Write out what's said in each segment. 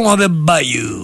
on the bayou.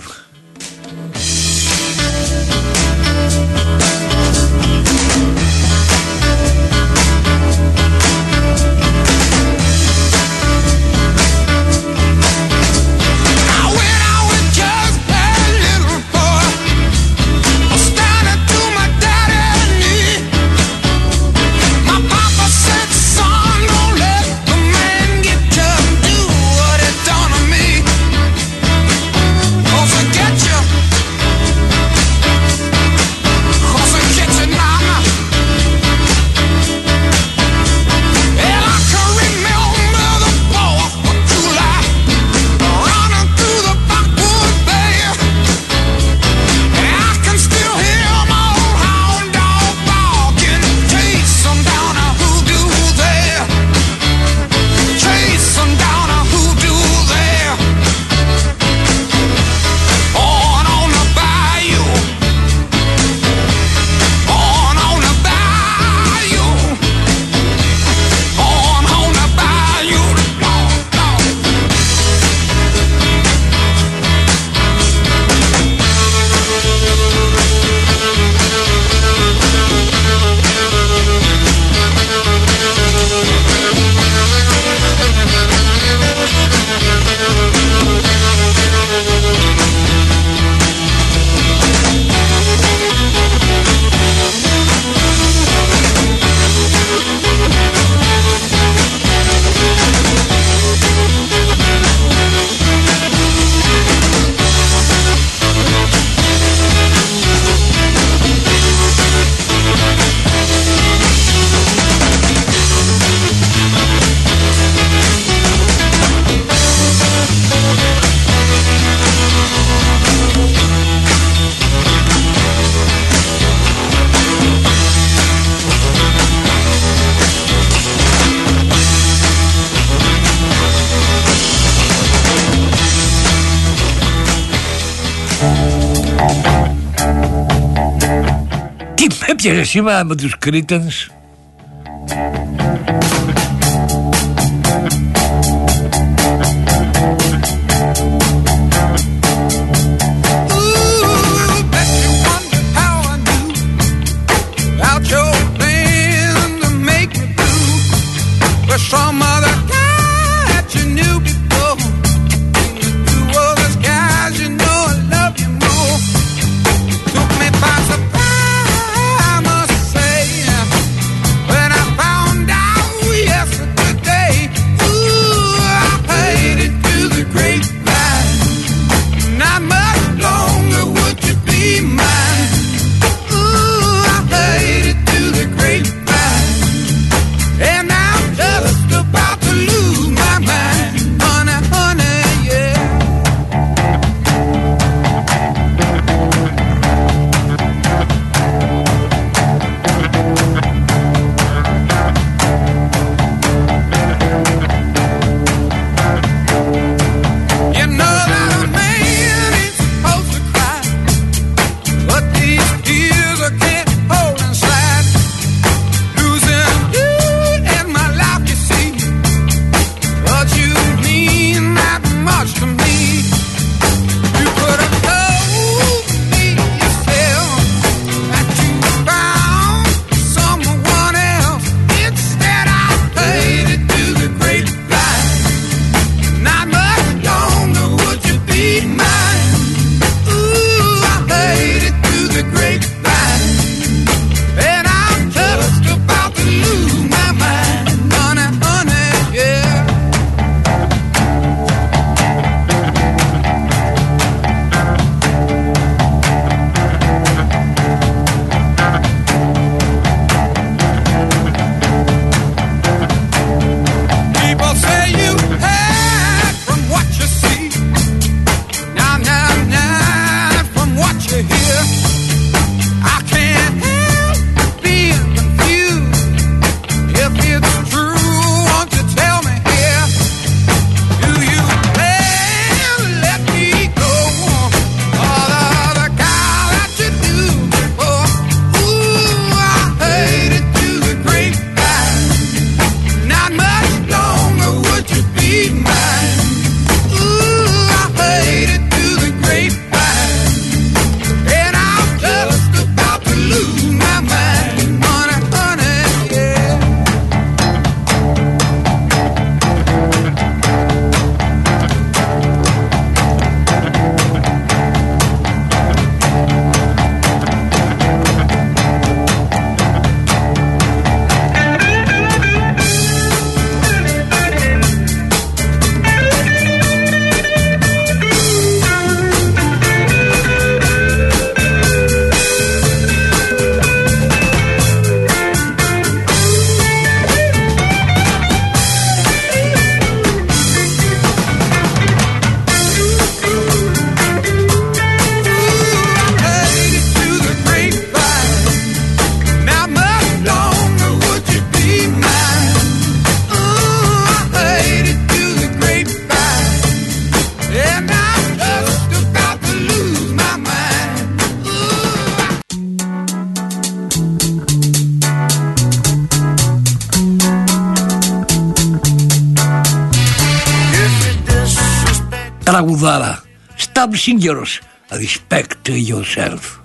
Heb je gezien maar met de Cretans? τραγουδάρα. Stab Singers, Respect Yourself.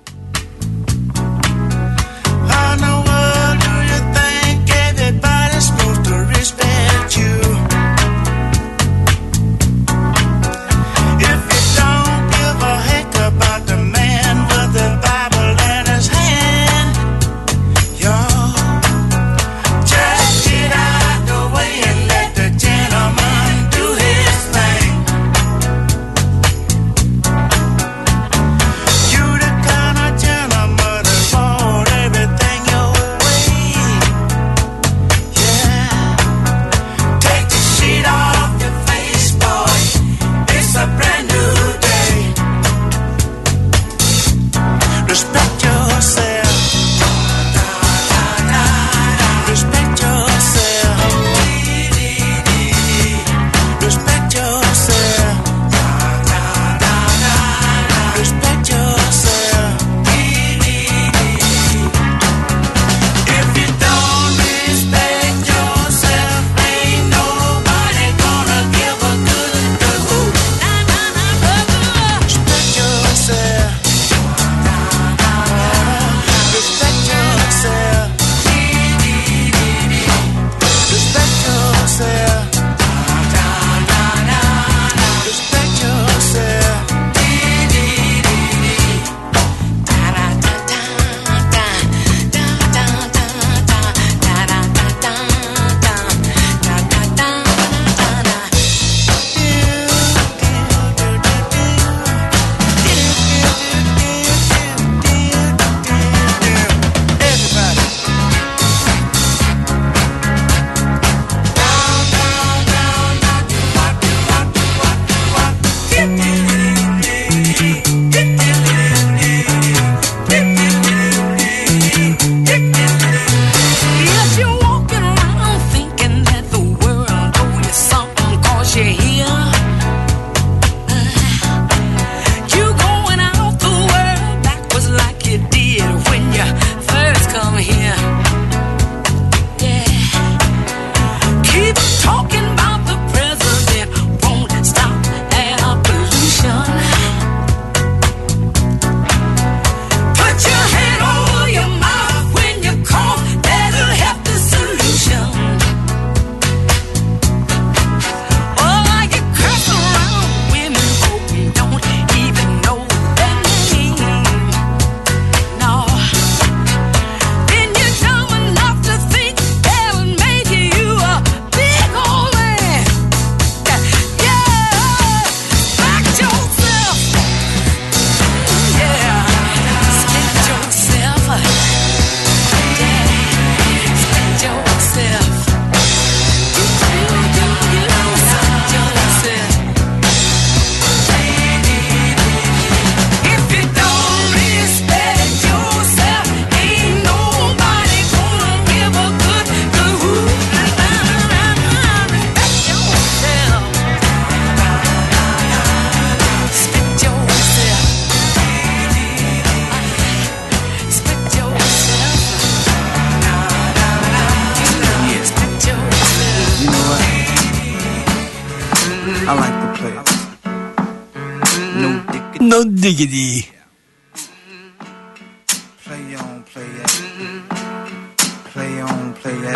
No diggity. Play on, play that. Play on, play that.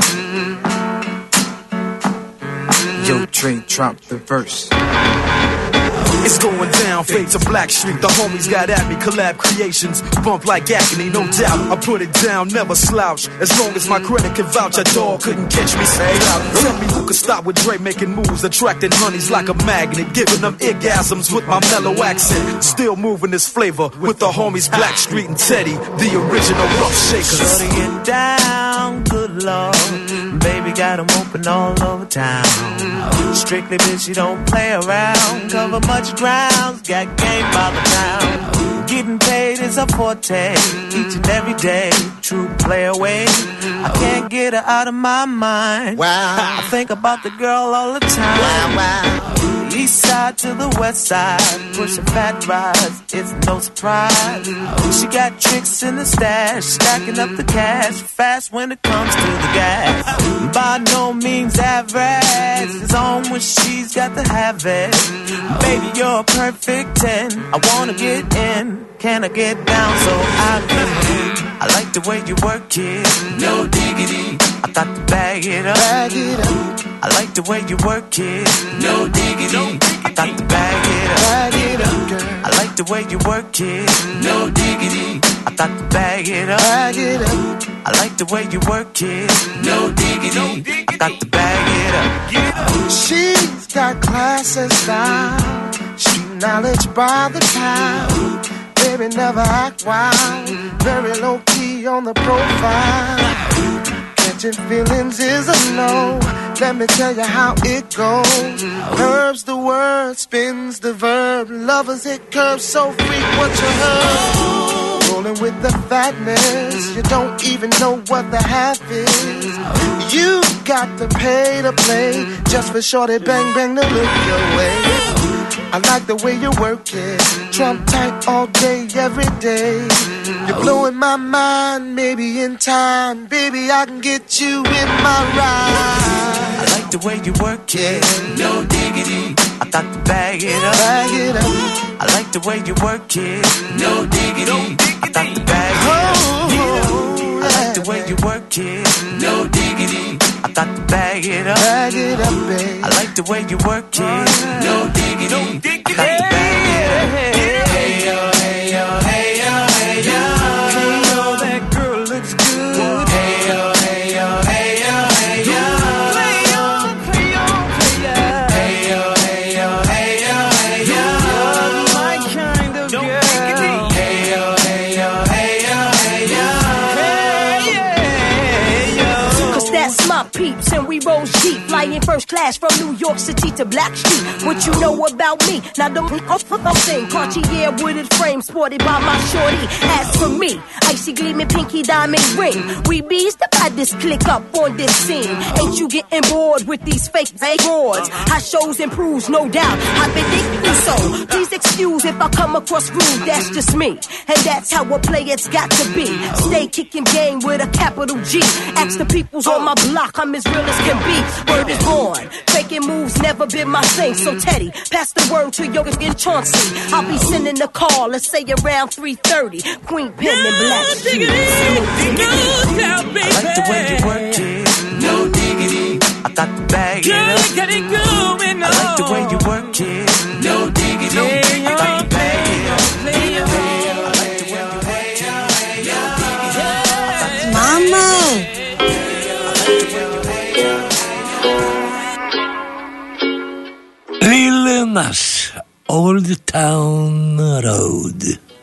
Yo, Trey, drop the verse. It's going down, fade to Black Street. The homies got at me, collab creations. Bump like agony, no doubt. I put it down, never slouch. As long as my credit can vouch, a dog couldn't catch me. Say, tell me who could stop with Dre making moves, attracting honeys like a magnet, giving them orgasms with my mellow accent. Still moving this flavor with the homies Black Street and Teddy, the original rough shakers. Shutting it down, good lord. Baby got them open all over town. Strictly bitch, you don't play around. Cover much ground, got game by the pound. Getting paid is a forte, each and every day. True play away, I can't get her out of my mind. Wow, I think about the girl all the time. Wow, wow. east side to the west side, pushing fat rides, it's no surprise. She got tricks in the stash, stacking up the cash, fast when it comes to the gas. By no means average, it's on when she's got to have it. Baby, you're a perfect 10, I wanna get in, can I get down so I can win? I like the way you work it, no diggity, I got to bag it up. Bag it up. I like the way you work it, no diggity, I got to bag it up. Bag it up, girl. I like the way you work it, no diggity, I got to bag it up. Bag it up. I like the way you work it, no diggity, I got to bag it up. She's got class and style, street knowledge by the pound. Baby, never act wild, very low key on the profile. Catching feelings is a no. Let me tell you how it goes. Curves the word, spins the verb. Lovers it curves so freak what you heard. Rolling with the fatness, you don't even know what the half is. You got to pay to play, just for shorty bang bang to look your way. I like the way you work it, trump tight all day, every day. You're blowing my mind, maybe in time, baby, I can get you in my ride. I like the way you work it, no diggity, I got to bag it up. Bag it up. I like the way you work it, no diggity, I got to bag it up. I like the way you work it, no diggity, I got to bag it up. Bag it up, babe. I like the way you work it, no diggity, I got to bag it up. Hey yo, hey yo, hey yo, hey yo, hey yo, that girl looks good. Hey yo, hey yo, hey yo, hey yo, play on, play on, play on. Hey yo, hey yo, hey yo, hey yo, you're my kind of girl. Hey yo, hey yo, hey yo, hey yo, hey yo. Cause that's my peeps and we roll deep, flying first class from New York City to Blackstreet. What you know about me? Now don't thing. Cartier wooded frame sported by my shorty. As for me, icy gleaming pinky diamond ring. We bees to buy this click up on this scene. Ain't you getting bored with these fake boards? How shows improves, no doubt. I've been thinking so. Please excuse if I come across rude. That's just me, and that's how a player's got to be. Stay kicking game with a capital G. Ask the peoples on my block, I'm as real as can be. Word is born. Faking moves never been my thing. So Teddy, pass the word to your Chauncey. I'll be sending a call, let's say around 3:30. Queen Pen and Black. I like the way you work it, no diggity, I got to bag it up. I like the way you work it, no diggity, I got to bag it up. I like the way you work it, Mama. Lil Nas, Old Town Road.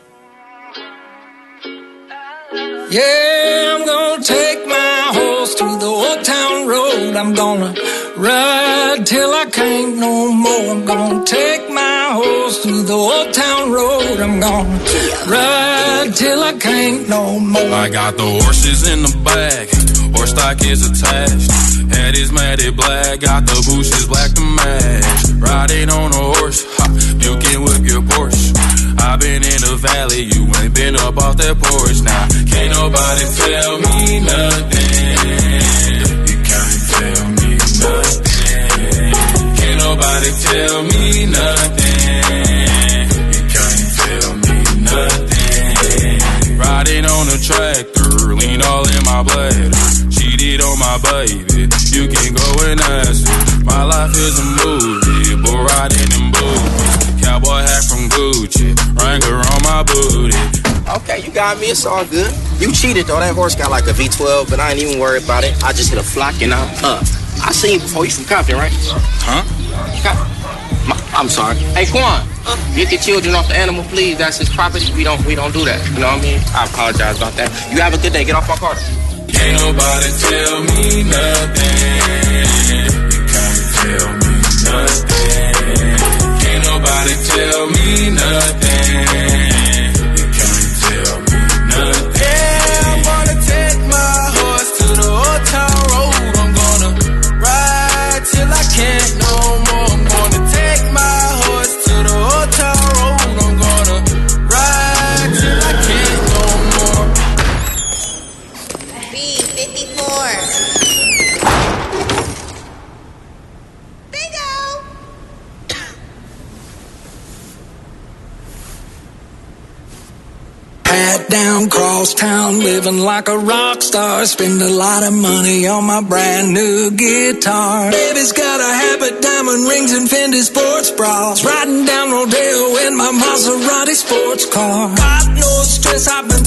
Yeah, I'm gonna take my horse to the old town road. I'm gonna ride till I can't no more. I'm gonna take my horse to the old town road. I'm gonna ride till I can't no more. I got the horses in the back, horse stock is attached. Head is matted black, got the bushes black to match. Riding on a horse, ha, you can whip your Porsche. I've been in the valley, you ain't been up off that porch. Now, can't nobody tell me nothing. You can't tell me nothing. Can't nobody tell me nothing. You can't tell me nothing. Riding on a tractor, lean all in my bladder. Cheated on my baby, you can go and ask her. My life is a movie, bull riding in booties. Cowboy hat from Gucci, Wrangler on my booty. Okay, you got me, it's all good. You cheated though, that horse got like a V12, but I ain't even worried about it. I just hit a flock and I'm up. I seen you before, you from Compton, right? Huh? I'm sorry. Hey, Quan, get the children off the animal, please. That's his property. We don't do that. You know what I mean? I apologize about that. You have a good day. Get off my car. Can't nobody tell me nothing. You can't tell me nothing. Can't nobody tell me nothing. You can't tell me nothing. Yeah, I'm gonna take my horse to the old town road. I'm gonna ride till I can't no more. I'm gonna take my Hat down, cross town, living like a rock star. Spend a lot of money on my brand new guitar. Baby's got a habit, diamond rings and Fendi sports bras. Riding down Rodeo in my Maserati sports car. Got no stress, I've been